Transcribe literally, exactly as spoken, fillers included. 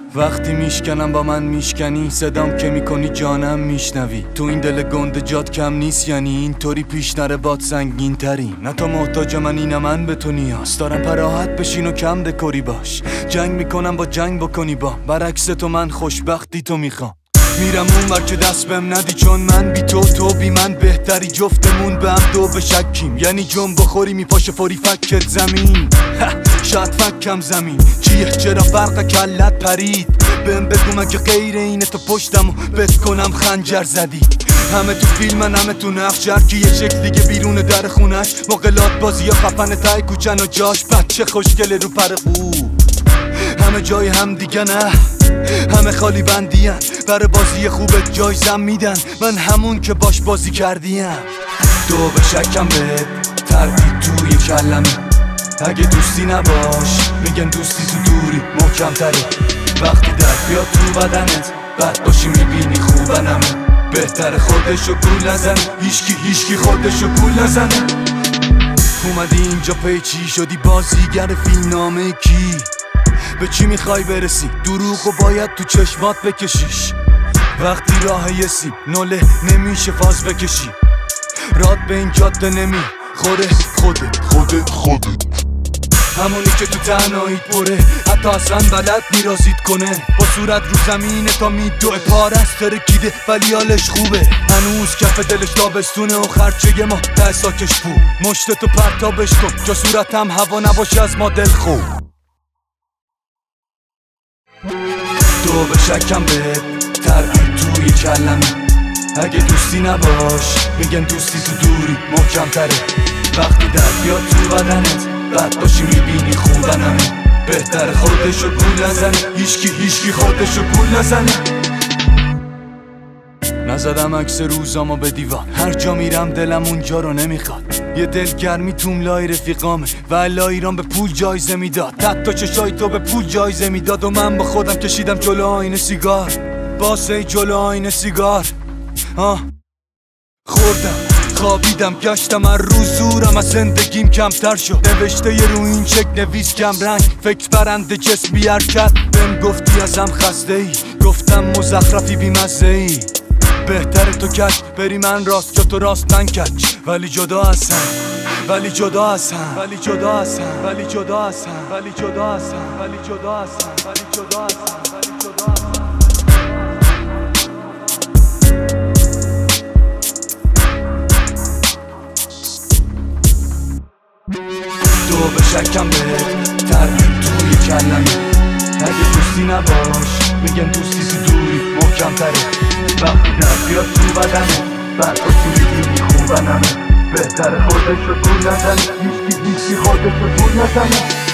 وقتی میشکنم با من میشکنی، صدام که میکنی جانم میشنوی. تو این دل گنده جات کم نیست، یعنی اینطوری پیش نره باد سنگین تری. نه تو محتاج منی نه من به تو نیاز دارم، پراحت بشین و کم دکوری باش. جنگ میکنم با جنگ بکنی با، برعکس تو من خوشبختی تو میخوام. میرم اون ور که دست بهم ندی، چون من بی تو تو بی من بهتری. جفتمون به هم دو بشکیم، یعنی جنب بخوری میپاشه فوری فکت زمین. شاید فکم زمین چیه، چرا برق کلت پرید؟ بهم بگو مگه غیر اینه تو پشتم و بت کنم خنجر زدی. همه تو فیلمن همه تو نقش، هرکی یه شکل دیگه بیرون در خونش. مقلات بازی یا خفن تای کوچن و جاش بچه خوشگله رو پر خوب. همه جای هم دیگه نه، همه خالی بندین، برای بازی خوبت جایزم میدن. من همون که باش بازی کردیم. دو به شکم به تردید توی کلمه، اگه دوستی نباش میگن دوستی تو دوری محکم تره. وقتی درد بیاد تو بدنت بد باشی میبینی خوبنمه. بهتر خودشو گول نزنه، هیشکی هیشکی خودشو گول نزنه. اومدی اینجا پیچی شدی بازیگر فیلمنامه کی؟ به چی میخوای برسی؟ دروغو باید تو چشمات بکشیش. وقتی راه یه سیب نوله نمیشه فاز بکشی. راد به این جاده نمی خوره خودت خودت خودت همونی که تو تنهاییت پره، حتی اصلا بلد میرازید کنه. با صورت رو زمینه تا میدوه پارست ترکیده ولی حالش خوبه. هنوز کف دلش تابستونه و خرچه ما ده ساکش پول. مشتتو پرتابش کن جا صورتم هوا نباشه از ما دل خوب. دو به شکم به تردید توی کلمه، اگه دوستی نباش میگن دوستی تو دوری محکم تره. وقتی درد بیاد تو بدنت بد باشی میبینی خوبنمه. بهتر خودشو گول نزنه، هیشکی هیشکی خودشو گول نزنه. نزدم عکس روزامو به دیوار، هر جا میرم دلم اونجا رو نمیخواد. یه دلگرمی توم لای رفیقامه و الا ایران به پول جایزه میداد. حتی چشای تو به پول جایزه میداد و من با خودم کشیدم جلو آینه سیگار. باسه جلو آینه سیگار آه خوردم خوابیدم گشتم هر روز زورم از زندگیم کمتر شد. نوشته یه رو این چک نویس کم رنگ، فکر برنده جسم بی حرکت. بهم گفتی ازم خسته ای، گفتم مزخرفی بی مزه ای. بهتره تو کش بری من راست یا تو راست من کچ. ولی جدا هستم ولی جدا هستم ولی جدا هستم ولی جدا هستم ولی جدا هستم ولی جدا هستم ولی جدا هستم ولی جدا هستم. دو به شکم به تردید توی کلمه، اگه دوستی نباش میگن دوستی تو دوری محکم تره. وقتی درد بیاد تو بدنه بعد باشی میبینی خوبنمه. بهتر خودشو گول نزنه، هیچکی هیچکی خودشو گول نزنه.